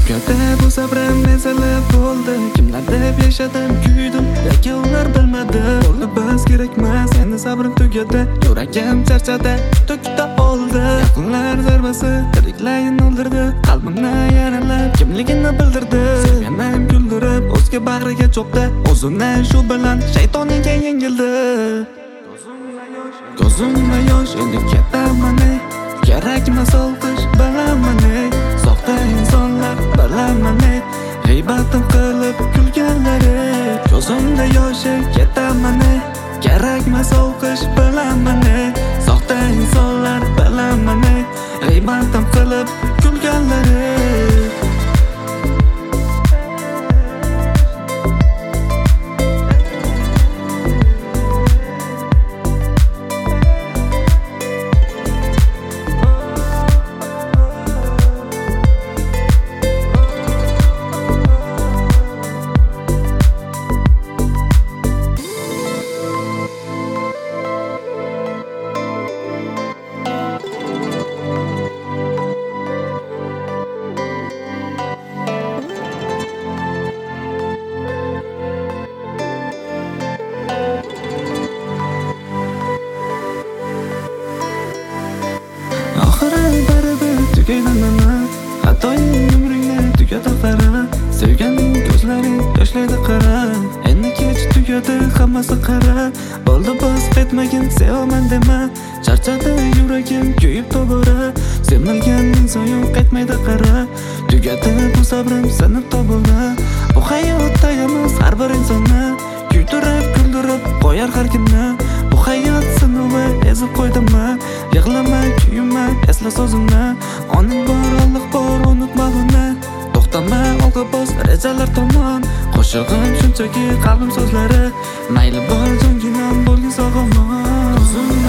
Tugadi bu sabrim ezilib bo'ldi. Kimlar deb yashadim, kuydim, lekin ular bilmadi. Bo'ldi biz kerakmas, endi sabrim tugadi. Yuragim charchadi, kuta oldi. Yaqinlar zarbasi tiriklayin o'ldirdi. Qalbimni yaralab, kimligini bildirdi. Sevganim kuldirib, o'zga bag'riga cho'kdi. O'zini shu bilan shaytoniga yengildi. Ko'zimda yosh, endi ketaman. Kerakmas olqish, bilaman. Soxta insonlar bilaman. G'iybatim qilib kulganlari. Ko'zimda yosh, ketaman. Kerakmas olqish, bilaman. Soxta insonlar bilaman. G'iybatim qilib kulganlari. Xatoying umringni tugadi qara. Sevganing ko'zlaring yoshlaydi qara. Endi kech tugadi hammasi qara. Bo'ldi biz ketmagin, sevaman dema. Charchadi yuragim kuyib tobora. Sevmagan inson yo'q qaytmaydi qara. Tugadi bu sabrim sinib tobora. Bu hayotda yamiz har bir insonni kuydirib, kuldirib qo'yar har kimni. Bu hayot sinovi ezib qo'ydimmi? Yig'lama, kuyma, esla so'zimni. Oning bor, Alloh bor, unutma buni. To'xtama, olg'a bos, rejalar tomon. Qo'shig'im shunchaki qalbim so'zlari. Mayli bor, jonginam bo'lgin sog'omon.